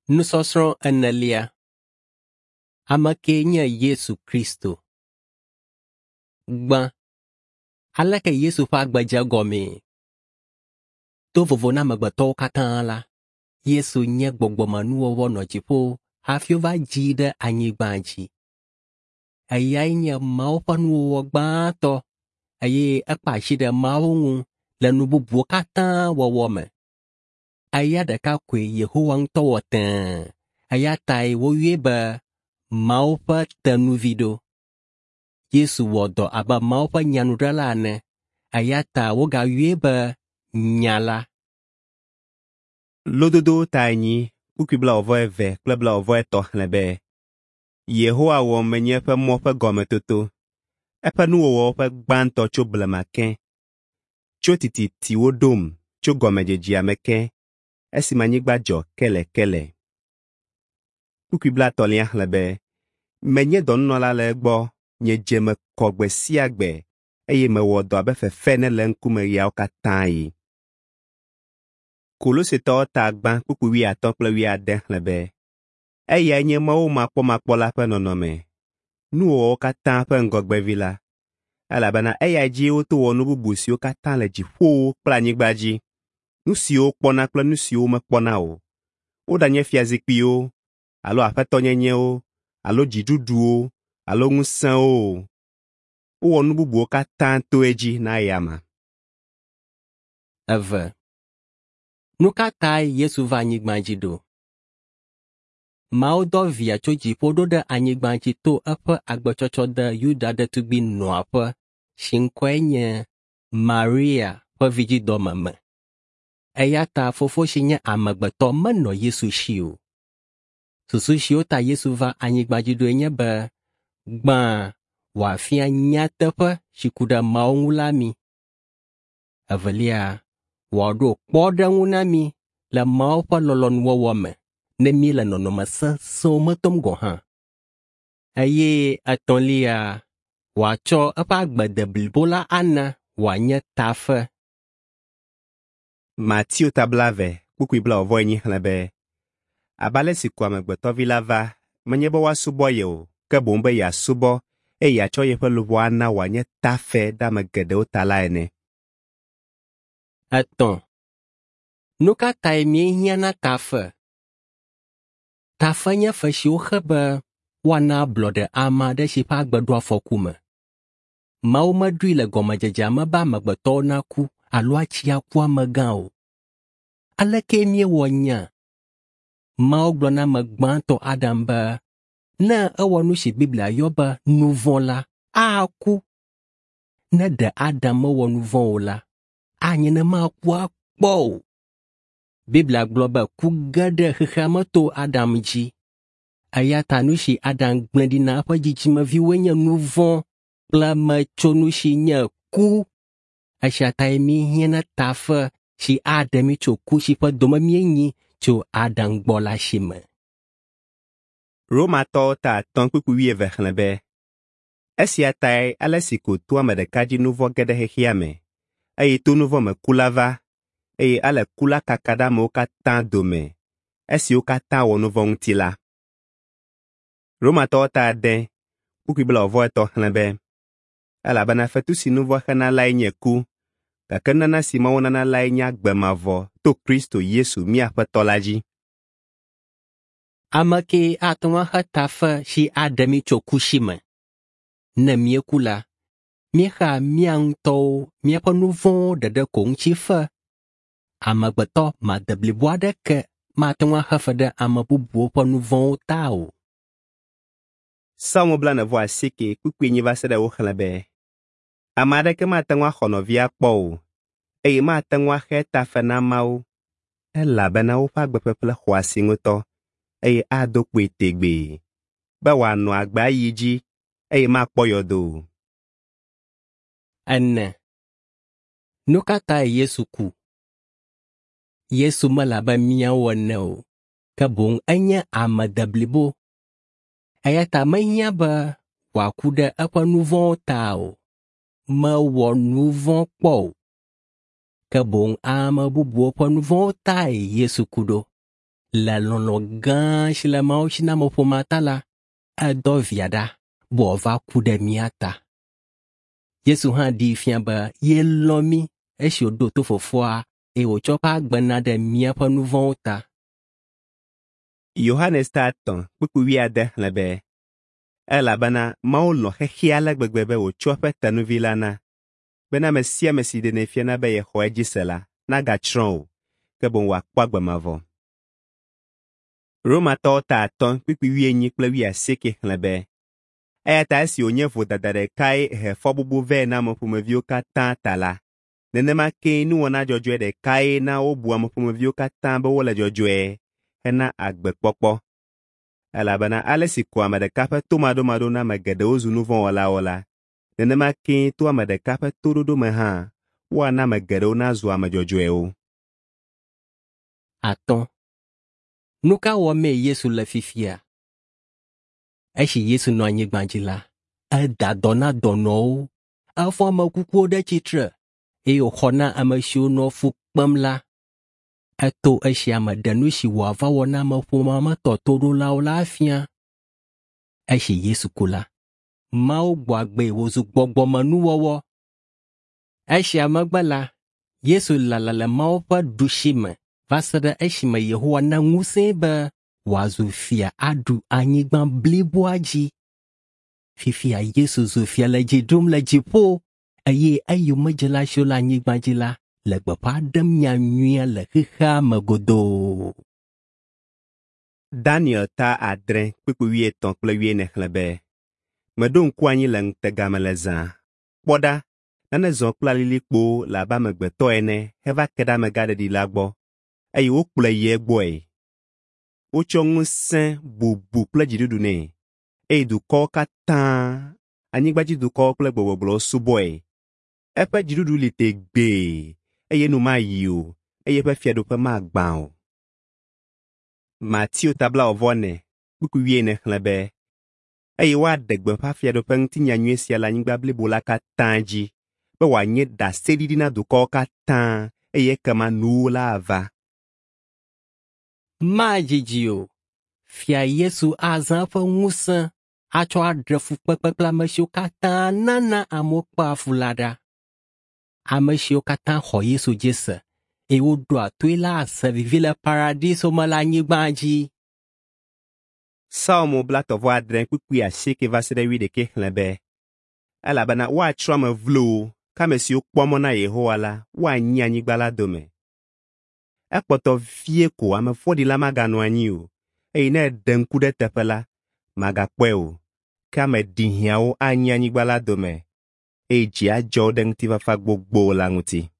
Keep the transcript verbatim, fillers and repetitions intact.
Nusosro enelia. Amake nye Yesu Kristo. Gban. Aleke Yesu fa agbaja gome. To vovo na megbeto katan la. Yesu nye gbogboma nuwowo no jipo. Hafio va jide anyigba ji. Aya nye mao pa nuwowo gban to. Aye ekpa shide mao ngun. Le nububu katan wowo me. Aya deka kwe Yehowa nto woten. Aya tai wo yebe mao pa tenu vido. Yesu wodo aba mao pa nyanudala ne. Aya ta woga yebe nyala. Lododo ta nyi ukibla ovo eve klebla ovo eto lebe. Yehowa wo menye pe mo pe gome toto. Epe nuwo pe gbanto cho blemaken. Cho titi ti wodom cho gome jeji ameken. Esi manyigba jo kele kele. Ukibla tolia lebe. Menye don nola le gbo nye jeme kogbe siagbe. Eye me wodo abe fefene le nkume yao katai. Kolose to ta gban kuku wi aton kple wi ade lebe. Eya nye mawo makpo makpo la pe nonome. Nuwo katan pe ngogbe vila. Alabana eya ji o to wonu bubu si o katan le jifo kpla nyigba ji. Nu si o kpona kple nu si o me kpona o. O da nye fiazikpi o. Alo afeto nyenye o. Alo jidudu o. Alo ngusen o. O wonu bubu o katan to eji na yama. Eve. Nukatai Yesu va anyigbanji do. Mao do via cho jipo do de anyigbanji to epe agbechocho de Yuda de tugbi noape. Shinkwe nye Maria pe viji do meme. Eya ta fofo shi nye amegbeto meno Yesu shio. Susu shio ta Yesu va anyigbanji do enye be. Gban wafia nyatepe shikuda mao ngulami. Evelia. Wado kpoda ngunami la mao pa lolon wawame. Ne mi la nonoma sa so matom gohan. Aye atonlia. Wacho apa agbede bilbola ana wanye tafe. Matthew tablave kukwibla ovo enyi lebe. Abale si kwa megbeto vila va. Menyebo wa subo ye o. Ke bombe ya subo. E ya cho ye pe lubo ana wanye tafe da megede o tala ene. Aton. Nuka taimie hiana tafe. Tafe nye feshi okhebe. Wana blode ama de shipa agbedo afokume. Mao medui le gomajeja meba megbeto na ku. Alo achi akwa megao. Aleke mie wonya. Mao glona megbanto Adam be. Na ewa nushi Biblia yoba nuvon la. A aku. Ne de Adam ewa nuvon la. Anye ne ma aku akpo. Biblia globe ku gede khamato Adam ji. Ayata nushi Adam glendi na apa jijima viwenye nuvon. Pla ma chonushi nye ku. Ashata emi hiena tafe. Shi Adami cho ku shi pa doma mienyi. Cho Adam gbola shime. Roma to ta ton kuku wie vechlebe. Esi atai alesiko tua medekaji nuvo gede hehiame. Eye to nuvo me kulava. Eye ale kula kakada mo katan dome. Esi o katan wo nuvo ntila. Roma to ta de. Kuku bila ovo eto hlebe. Ala bana fetu si nuvo hena lai nye ku. Kakenana si mawonana lai nya gbemavo. To Kristo Yesu mi apetolaji. Amake atwa hatafe shi Adami chokushime. Ne mie kula. Mie ha miang to mie pa nuvon de de kong chife. Amagbeto ma debliboa de ke ma twa hafe de amabubu pa nuvon tao. Samo bla ne vo asike kukwe nyi va se de okhlebe. Amade ke ma twa khono via kpo. Eye ma twa he tafe na mau. Ela bena o pa gbepeple khwasi ngoto. Eye ado kwe tegbe. Ba wa no agba yiji. Eye ma kpo yodo. Ene. Nukata Yesu ku. Yesu malaba miya wane o. Kabong anya amadablibo. Ayata manya ba. Wakuda apa nuvon tao. Ma wa nuvon kpo. Kabong ama bubu apa nuvon tai Yesu kudo. Le lɔlɔ gã si le Mawu si na mɔƒomea ta la, edɔ via ɖa be wòava ku ɖe mía ta. Yesu hã ɖi fia be ye lɔ mí esi wòɖo to Fofoa eye wòtsɔ eƒe agbe na ɖe míaƒe nu vɔ̃wo ta. Yohanes ta atɔ̃ kpukpu wuiade xlẽ be, elabena Mawu lɔ xexea ale gbegbe be wòtsɔ eƒe tenuvi la na, bena ame sia ame si ɖenɛ fiana be yexɔ edzi se la, nagatsrɔ̃ o, ke boŋ wòakpɔ agbe mavɔ. Romatɔwo ta atɔ̃ kpukpu wuienyi kple wuiasieke xlẽ be, eya ta esi wònye vodada ɖekae he fɔbubu vɛ na ameƒomeviwo katã ta la, nenema kee nuwɔna dzɔdzɔe ɖekae na wobu ameƒomeviwo katã be wole dzɔdzɔe hena agbekpɔkpɔ. Elabena ale si ko ame ɖeka ƒe tomaɖomaɖo na ame geɖewo zu nu vɔ̃ wɔlawo la, nenema kee to ame ɖeka ƒe toɖoɖo me hã woana ame geɖewo nazu ame dzɔdzɔewo. Atɔ̃. Nu ka wɔmee Yesu le fifia? Esi Yesu nɔ anyigba dzi la, eda dɔ na dɔnɔwo, efɔ ame kukuwo ɖe tsitre, eye wòxɔ na ame siwo nɔ fu kpem la. Eto esia me ɖe nu si wòava wɔ na ameƒomea me tɔtoɖolawo la afia. Esi Yesu ku la, Mawu gbɔ agbee wòzu gbɔgbɔmenuwɔwɔ. Esia megbe la, Yesu lala le Mawu ƒe ɖusime va se ɖe esime Yehowa na ŋusẽ be wòazu fia aɖu anyigba bliboa dzi. Fifia Yesu zu fia le dzi ɖum le dziƒo, eye eyomedzela siwo le anyigba dzi la le gbeƒã ɖem nyanyuia le xexea me godoo. Daniel ta adre kpukpu wuietɔ̃ kple wuiene xlẽ be, meɖo ŋku anyi le ŋutega me le zã. Kpɔ ɖa, nane zɔ kple alilikpo le abe amegbetɔ ene heva ke ɖe amegaɖeɖi la gbɔ, eye wokplɔe yi egbɔe. Wotsɔ ŋusẽ bubu kple dziɖuɖu nɛ, eye dukɔwo katã, anyigbadzidukɔwo kple gbɔgbɔgblɔwo subɔe. Eƒe dziɖuɖu li tegbee, eye enu mayi o, eye eƒe fiaɖuƒe magbã o. Mateo tablaɔvɔ-ne kpukpu wuiene xlẽ be, eye woaɖe gbeƒã fiaɖuƒe ŋutinyanyui sia le anyigba blibo la katã dzi, be wòanye ɖaseɖiɖi na dukɔwo katã, eye ekema nuwo la ava. Madzidzi o. Fia Yesu azã eƒe ŋusẽ atsɔ aɖe fukpekpe kple ame siwo katã nana amewo kpea fu la ɖa. Ame siwo katã xɔ Yesu dzi se, eye woɖoa toe la ase vivi le paradiso me le anyigba dzi. Psalmo blatɔ̃ vɔ adre kpukpui asieke va se ɖe wuiɖekɛ xlẽ be, elabena woatsrɔ̃ ame vlowo, ke ame siwo kpɔ mɔ na Yehowa la, woanyi anyigba la dome. Ekpɔtɔ vie ko ame vɔ̃ɖi la maganɔ anyi o, eye ne eɖe ŋku ɖe teƒe la, magakpɔe o, ke ame ɖihiãwo anyi anyigba la dome, eye dzi adzɔ wo ɖe ŋutifafa gbogbo la ŋuti.